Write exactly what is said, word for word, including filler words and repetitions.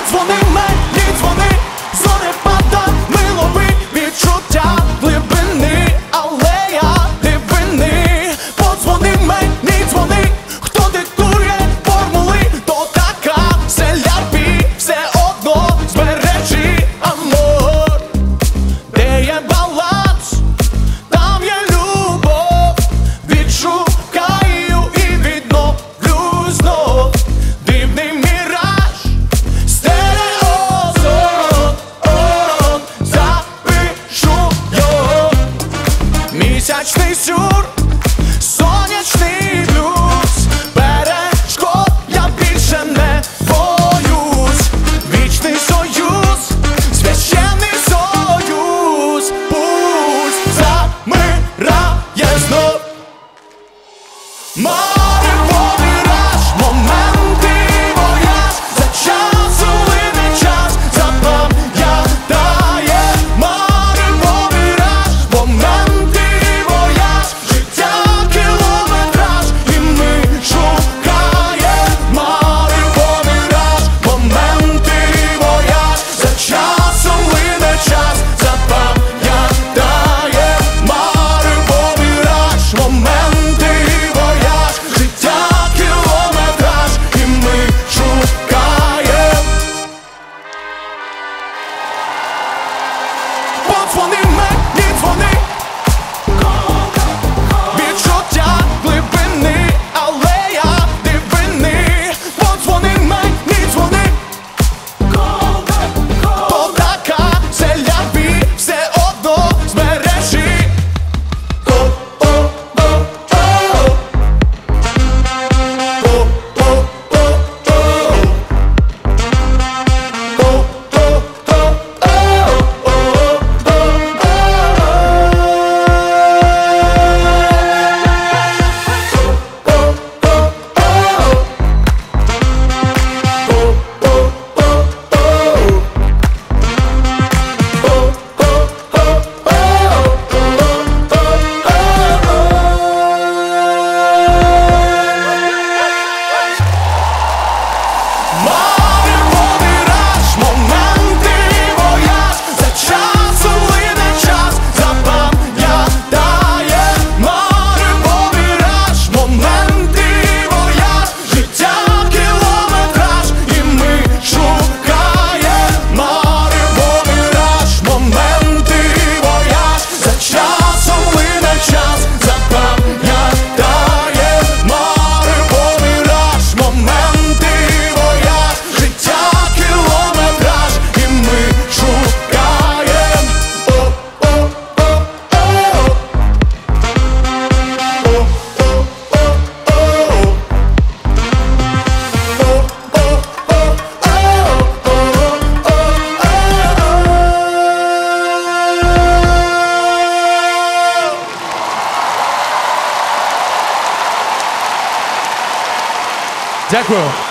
Подзвони мені, дзвони, зорепада, милови, відчуття глибини, алея дивини. Подзвони мені, дзвони, хто диктує формули, то така селябі, все одно збережи амор. Де є баланс, там є любов, відшукаю і відновлю знов. Дивний міраж, стереозон, он, запишу його. Місячний сюр, сонячний блюз, перешкод я більше не боюсь. Вічний союз, священний союз, пульс замирає знов. Море повіраш, моменти вояж, за часу лине час, запам'ятає. Море повіраш, моменти вояж, життя кілометраж, і ми шукаємо. Море повіраш, моменти вояж, за часу лине час, запам'ятає. Море повіраш, моменти вояж, життя кілометраж, і ми шукаємо. Подзвони мені, дзвони, відчуття глибини, алея дивини. Подзвони мені, дзвони, то така селябі, все одно збережи. О-о-о-о. Море повіраш, моменти вояж, за часу лине час, запам'ятає. Море повіраш, моменти вояж, життя кілометраж, і ми шукаємо. Море повіраш, моменти вояж, за часом лине час, запам'ятає. Море повіраш, моменти вояж, життя кілометраж, і ми шукаємо. Дякую.